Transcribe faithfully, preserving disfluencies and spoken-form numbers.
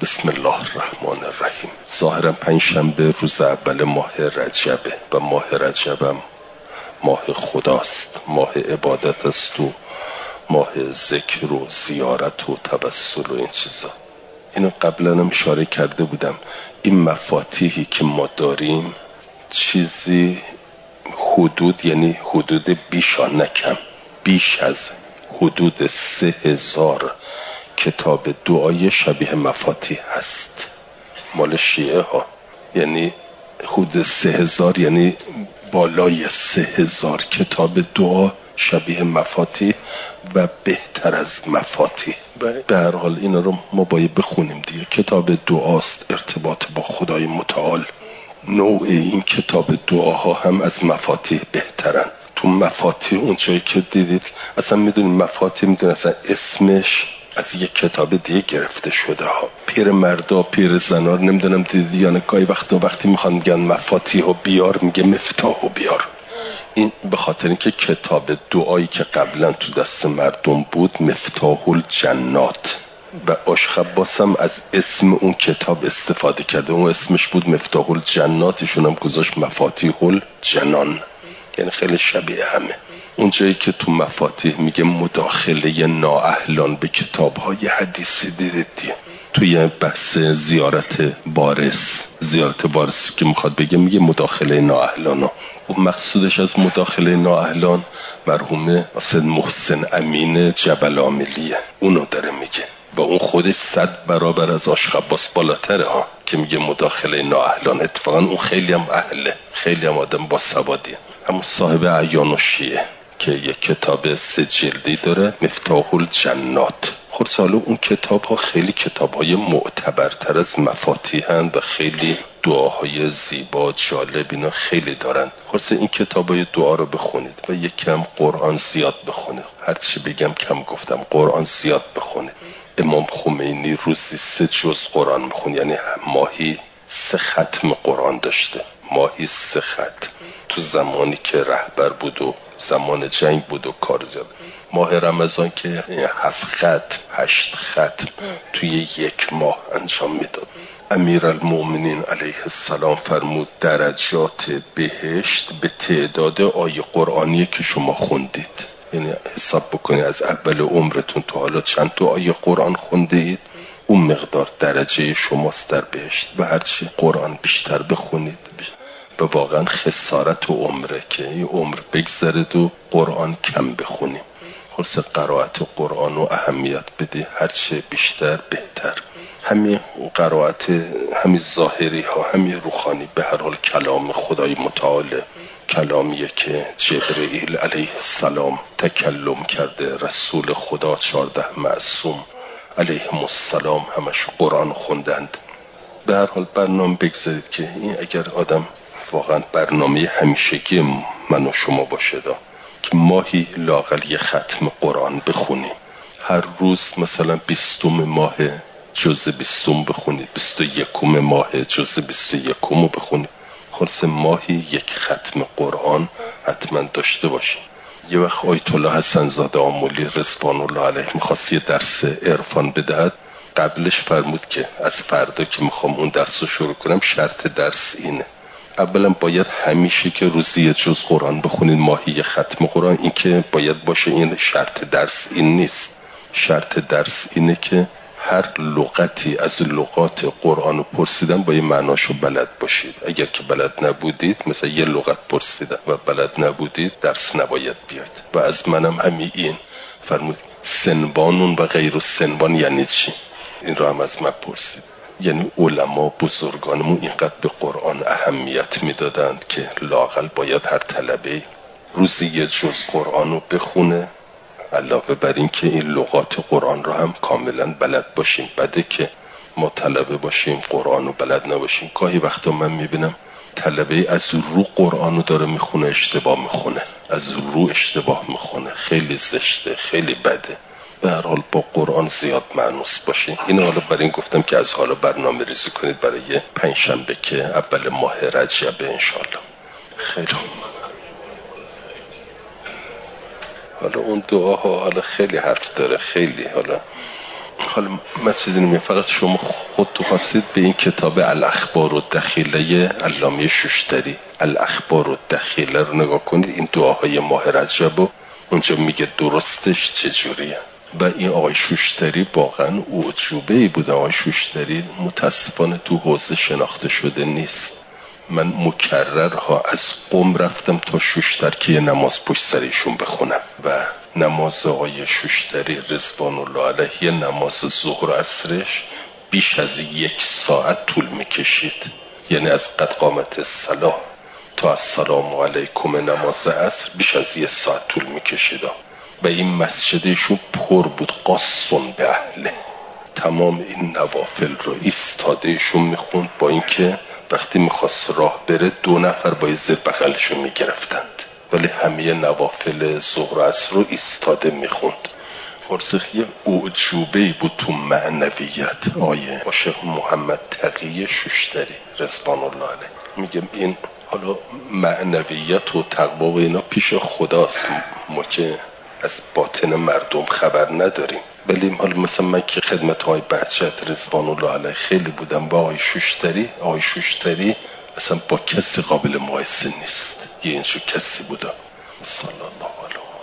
بسم الله الرحمن الرحیم. ظاهرا پنجشنبه روز اول ماه رجبه و ماه رجبم ماه خداست، ماه عبادت است و ماه ذکر و زیارت و توسل و این چیزا. اینو قبلا هم اشاره کرده بودم. این مفاتیحی که ما داریم چیزی حدود، یعنی حدود بیش نکم بیش از حدود سه هزار کتاب دعای شبیه مفاتیح هست مال شیعه ها. یعنی حدود سه هزار، یعنی بالای سه هزار کتاب دعا شبیه مفاتیح و بهتر از مفاتیح. به هر حال اینا رو ما باید بخونیم دیگه. کتاب دعاست، ارتباط با خدای متعال. نوع این کتاب دعاها هم از مفاتیح بهترن. تو مفاتیح اونجایی که دیدید اصلا میدونید مفاتیح میدونید اصلا اسمش از یک کتاب دیگه گرفته شده ها. پیر مردا پیر زنار نمیدونم دیدی یا نه، گاهی وقتا وقتی میخوان میگن مفاتیح و بیار میگه مفتاح و بیار. این به خاطر اینکه کتاب دعایی که قبلا تو دست مردم بود مفتاح الجنات و آشخباس هم از اسم اون کتاب استفاده کرده. اون اسمش بود مفتاح الجنات، ایشون هم گذاشت مفاتیح الجنان، یعنی خیلی شبیه همه. اونجایی که تو مفاتیح میگه مداخله نااهلان به کتاب‌های حدیثی دیدید دیگه. توی بحث زیارت وارث زیارت وارث که میخواد بگه میگه مداخله نااهلان. و مقصودش از مداخله نااهلان مرحوم سید محسن امین جبل عاملیه، اونو داره میگه. و اون خودش صد برابر از آشخباس بالاتره ها که میگه مداخله نااهلان. اتفاقا اون خیلی هم اهله، خیلی هم آدم با سوادیه. همون صاحب اعیان الشیعه که یک کتاب سه جلدی داره مفتاح الجنات. خود سالو اون کتاب ها خیلی کتاب های معتبرتر از مفاتیح هست و خیلی دعاهای زیبا جالب اینا خیلی دارن. خلاص این کتاب های دعا رو بخونید و یک کم قرآن زیاد بخونید. هرچی بگم کم گفتم، قرآن زیاد بخونید. امام خمینی روزی سه جز قرآن میخون، یعنی ماهی سه ختم قرآن داشته. ماهی سه ختم تو زمانی که رهبر بود و زمان جنگ بود و کار زیاد. ماه رمضان که هفت ختم هشت ختم توی یک ماه انجام میداد. امیرالمومنین علیه السلام فرمود درجات بهشت به تعداد آیه قرآنی که شما خوندید. یعنی حساب بکنید از اول عمرتون تا حالا چند تا آیه قرآن خونده اید، اون مقدار درجه شماست در بهشت. و هرچی قرآن بیشتر بخونید و واقعا خسارت و عمره که این عمر بگذرد و قرآن کم بخونیم. خلاص قرائت قرآن و اهمیت بده، هرچه بیشتر بهتر. همین قرائت همین ظاهری ها همین روحانی به هر حال کلام خدای متعال، کلامیه که جبرئیل علیه السلام تکلم کرده، رسول خدا چارده معصوم علیهم السلام همش قرآن خوندند. به هر حال برنامه بگذارید که این اگر آدم واقعا برنامه همیشگی من و شما باشه دا که ماهی لااقل یه ختم قرآن بخونیم. هر روز مثلا بیستم ماه جزء بیستم بخونید، بیست و یکم ماه جزء بیست و یکم رو بخونید. خلاص ماهی یک ختم قرآن حتما داشته باشیم. یه وقت آیت الله حسن زاده آملی رضوان الله علیه میخواست یه درس عرفان بدهد. قبلش فرمود که از فردا که میخوام اون درس رو شروع کنم شرط درس اینه: اولا باید همیشه که روزی یه جز قرآن بخونید، ماهی یه ختم قرآن. این که باید باشه، این شرط درس این نیست. شرط درس اینه که هر لغتی از لغات قرآن رو پرسیدن با یه معناشو بلد باشید. اگر که بلد نبودید، مثلا یه لغت پرسیدن و بلد نبودید، درس نباید بیاد. و از منم همین این فرمود سنبانون و غیر سنبان یعنی چی؟ این رو هم از من پرسید. یعنی علما بزرگانمون اینقدر به قرآن اهمیت میدادند که لااقل باید هر طلبه روزی یه جز قرآن رو بخونه، علاوه بر این که این لغات قرآن رو هم کاملا بلد باشیم. بده که ما طلبه باشیم قرآن رو بلد نباشیم. گاهی وقتا من میبینم طلبه از رو قرآن رو داره میخونه اشتباه میخونه، از رو اشتباه میخونه، خیلی زشته، خیلی بده. به هر حال با قرآن زیاد مانوس باشین. این حالا برای این گفتم که از حالا برنامه ریزی کنید برای پنجشنبه که اول ماه رجبه انشالله. خیلی حالا اون دعاها حالا خیلی حرف داره، خیلی حالا حالا من چیزی نمیگم، فقط شما خود تو خواستید به این کتاب الاخبار الدخیله علامه شوشتری، الاخبار الدخیله رو نگاه کنید، این دعاهای ماه رجب و اونجا میگه درستش چجوریه. و این آقای شوشتری واقعا اعجوبه‌ای بود. آقای شوشتری متاسفانه تو حوزه شناخته شده نیست. من مکررها از قم رفتم تا شوشتر که یه نماز پشت سر ایشون بخونم و نماز آقای شوشتری رضوان الله علیه، نماز ظهر و عصرش بیش از یک ساعت طول میکشید. یعنی از قد قامت الصلاة تا السلام علیکم نماز عصر بیش از یک ساعت طول میکشید و این مسجدشون پر بود، قاصون به اهله. تمام این نوافل رو ایستادهشون میخوند، با اینکه وقتی میخواست راه بره دو نفر با زیر بغلشون میگرفتند، ولی همه نوافل ظهر و عصر رو ایستاده میخوند. خورسخی اعجوبه‌ای بود تو معنویت. آیه با شیخ محمد تقی شوشتری رضوان الله علیه میگم این حالا معنویت و تقوا و اینا پیش خداست، ما که از باطن مردم خبر نداریم. ولی حالا مثلا من که خدمت های بهجت رضوان الله علیه خیلی بودم، با آقای شوشتری آقای شوشتری اصلا با کسی قابل مقایسه نیست. یه اینجور کسی بودم. صلی الله علیه